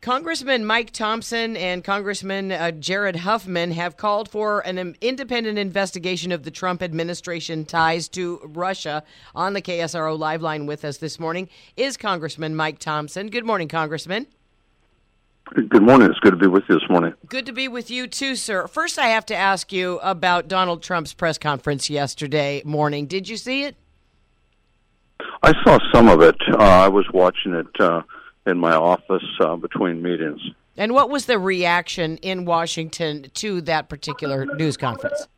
Congressman Mike Thompson and Congressman Jared Huffman have called for an independent investigation of the Trump administration ties to Russia. On the KSRO Live line with us this morning is Congressman Mike Thompson. Good morning, Congressman. Good morning. It's good to be with you this morning. Good to be with you too, sir. First, I have to ask you about Donald Trump's press conference yesterday morning. Did you see it? I saw some of it. I was watching it in my office between meetings. And what was the reaction in Washington to that particular news conference?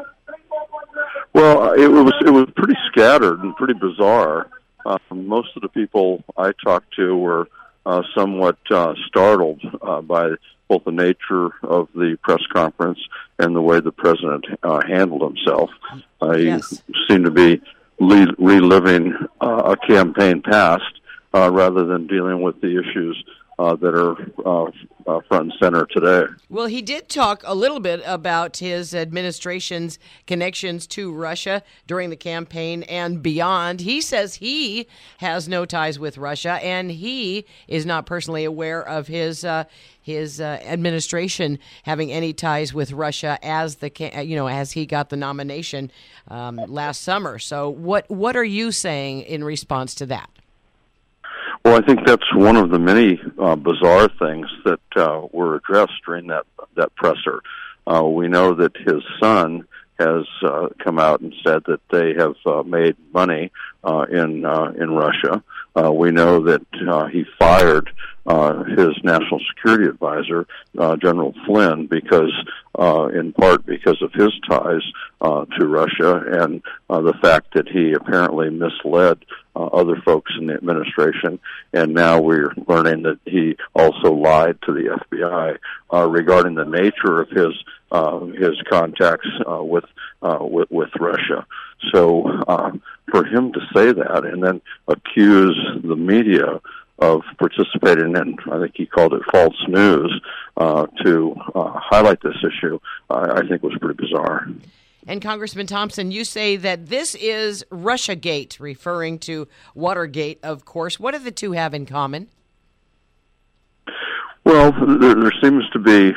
Well, it was pretty scattered and pretty bizarre. Most of the people I talked to were somewhat startled by both the nature of the press conference and the way the president handled himself. He seemed to be reliving a campaign past rather than dealing with the issues that are front and center today. Well, he did talk a little bit about his administration's connections to Russia during the campaign and beyond. He says he has no ties with Russia, and he is not personally aware of his administration having any ties with Russia as he got the nomination last summer. So, what are you saying in response to that? Well, I think that's one of the many bizarre things that were addressed during that presser. We know that his son has come out and said that they have made money in Russia. We know that he fired his national security advisor, General Flynn, in part because of his ties to Russia and the fact that he apparently misled other folks in the administration. And now we're learning that he also lied to the FBI regarding the nature of his contacts with Russia. So for him to say that and then accuse the media of participating in, I think he called it false news, to highlight this issue, I think was pretty bizarre. And Congressman Thompson, you say that this is Russiagate, referring to Watergate, of course. What do the two have in common? Well, there seems to be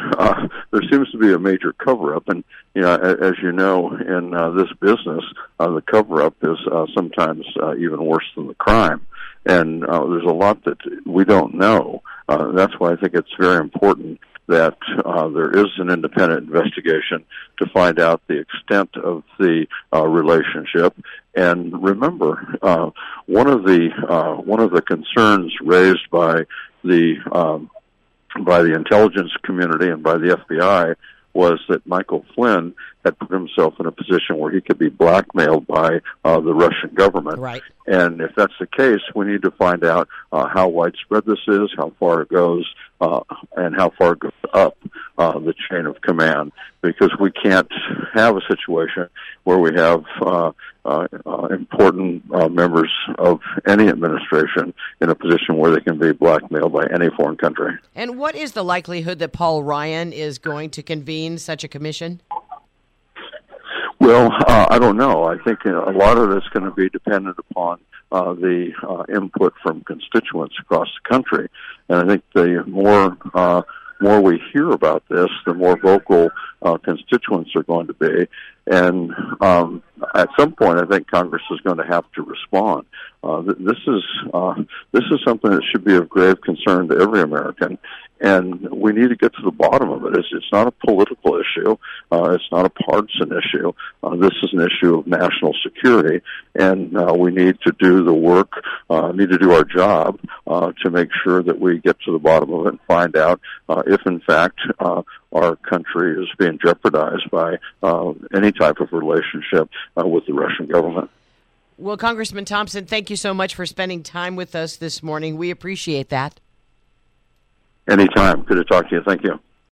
a major cover-up, and as you know, in this business, the cover-up is sometimes even worse than the crime. And there's a lot that we don't know. That's why I think it's very important that there is an independent investigation to find out the extent of the relationship. And remember, one of the concerns raised by the intelligence community and by the FBI was that Michael Flynn had put himself in a position where he could be blackmailed by the Russian government. Right. And if that's the case, we need to find out how widespread this is, how far it goes, and how far it goes up the chain of command, because we can't have a situation where we have important members of any administration in a position where they can be blackmailed by any foreign country. And what is the likelihood that Paul Ryan is going to convene such a commission? Well, I don't know. I think a lot of it's going to be dependent upon the input from constituents across the country. And I think the more we hear about this, the more vocal constituents are going to be. And at some point, I think Congress is going to have to respond. This is something that should be of grave concern to every American, and we need to get to the bottom of it. It's not a political issue. It's not a partisan issue. This is an issue of national security, and we need to do the work, need to do our job to make sure that we get to the bottom of it and find out if, in fact, our country is being jeopardized by any type of relationship with the Russian government. Well, Congressman Thompson, thank you so much for spending time with us this morning. We appreciate that. Anytime. Good to talk to you. Thank you.